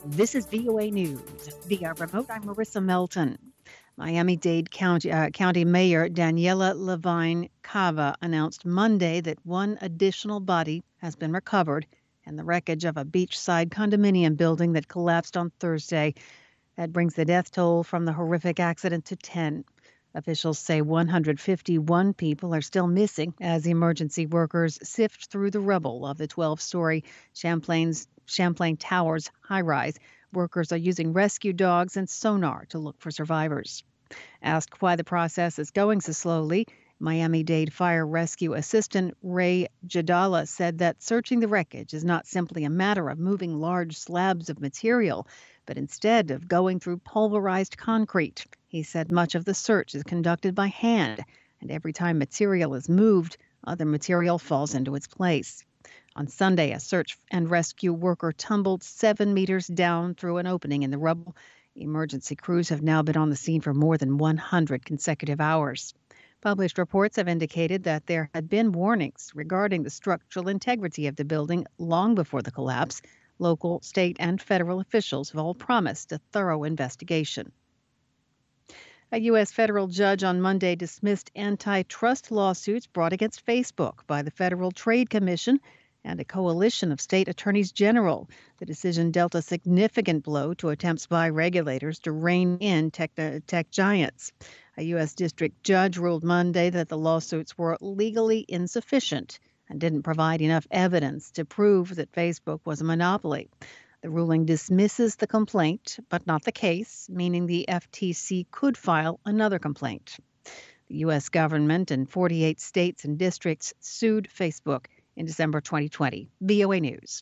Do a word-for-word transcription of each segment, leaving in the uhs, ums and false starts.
This is V O A News. Via remote, I'm Marissa Melton. Miami-Dade County, uh, County Mayor Daniela Levine Cava announced Monday that one additional body has been recovered in the wreckage of a beachside condominium building that collapsed on Thursday. That brings the death toll from the horrific accident to ten. Officials say one hundred fifty-one people are still missing as emergency workers sift through the rubble of the twelve-story Champlain's Champlain Towers high-rise. Workers are using rescue dogs and sonar to look for survivors. Asked why the process is going so slowly, Miami-Dade Fire Rescue Assistant Ray Jadala said that searching the wreckage is not simply a matter of moving large slabs of material, but instead of going through pulverized concrete. He said much of the search is conducted by hand, and every time material is moved, other material falls into its place. On Sunday, a search and rescue worker tumbled seven meters down through an opening in the rubble. Emergency crews have now been on the scene for more than one hundred consecutive hours. Published reports have indicated that there had been warnings regarding the structural integrity of the building long before the collapse. Local, state, and federal officials have all promised a thorough investigation. A U S federal judge on Monday dismissed antitrust lawsuits brought against Facebook by the Federal Trade Commission and a coalition of state attorneys general. The decision dealt a significant blow to attempts by regulators to rein in tech, uh, tech giants. A U S district judge ruled Monday that the lawsuits were legally insufficient and didn't provide enough evidence to prove that Facebook was a monopoly. The ruling dismisses the complaint, but not the case, meaning the F T C could file another complaint. The U S government and forty-eight states and districts sued Facebook in December twenty twenty. V O A News.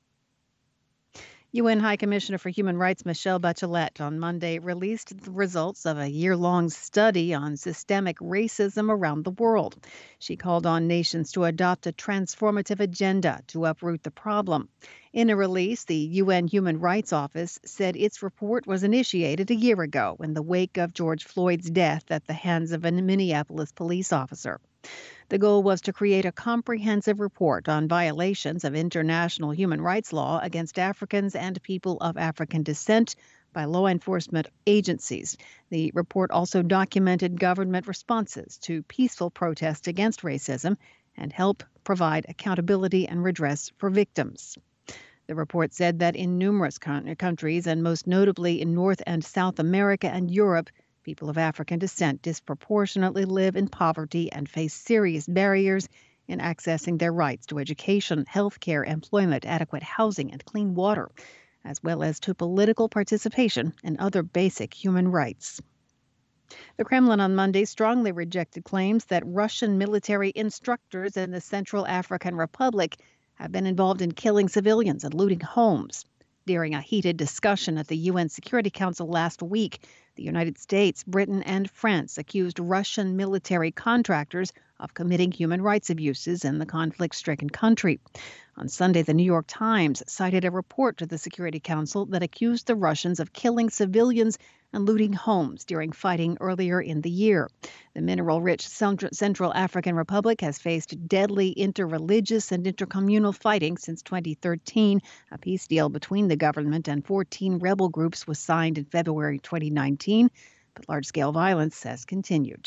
U N High Commissioner for Human Rights Michelle Bachelet on Monday released the results of a year-long study on systemic racism around the world. She called on nations to adopt a transformative agenda to uproot the problem. In a release, the U N Human Rights Office said its report was initiated a year ago in the wake of George Floyd's death at the hands of a Minneapolis police officer. The goal was to create a comprehensive report on violations of international human rights law against Africans and people of African descent by law enforcement agencies. The report also documented government responses to peaceful protests against racism and help provide accountability and redress for victims. The report said that in numerous con- countries, and most notably in North and South America and Europe, people of African descent disproportionately live in poverty and face serious barriers in accessing their rights to education, health care, employment, adequate housing, and clean water, as well as to political participation and other basic human rights. The Kremlin on Monday strongly rejected claims that Russian military instructors in the Central African Republic have been involved in killing civilians and looting homes. During a heated discussion at the U N Security Council last week, the United States, Britain, and France accused Russian military contractors of committing human rights abuses in the conflict-stricken country. On Sunday, the New York Times cited a report to the Security Council that accused the Russians of killing civilians and looting homes during fighting earlier in the year. The mineral-rich Central African Republic has faced deadly interreligious and intercommunal fighting since twenty thirteen. A peace deal between the government and fourteen rebel groups was signed in February twenty nineteen, but large-scale violence has continued.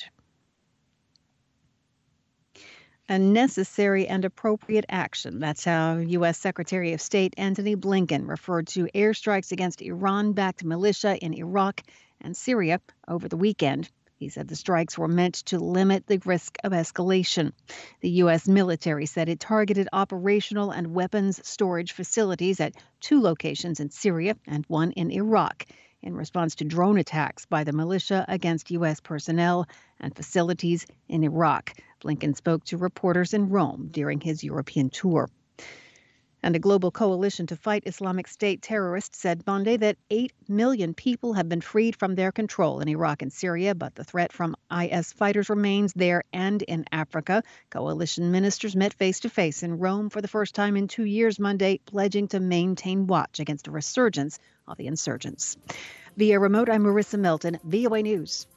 A necessary and appropriate action. That's how U S Secretary of State Antony Blinken referred to airstrikes against Iran-backed militia in Iraq and Syria over the weekend. He said the strikes were meant to limit the risk of escalation. The U S military said it targeted operational and weapons storage facilities at two locations in Syria and one in Iraq in response to drone attacks by the militia against U S personnel and facilities in Iraq. Blinken spoke to reporters in Rome during his European tour. And a global coalition to fight Islamic State terrorists said Monday that eight million people have been freed from their control in Iraq and Syria, but the threat from I S fighters remains there and in Africa. Coalition ministers met face-to-face in Rome for the first time in two years Monday, pledging to maintain watch against a resurgence of the insurgents. Via remote, I'm Marissa Melton, V O A News.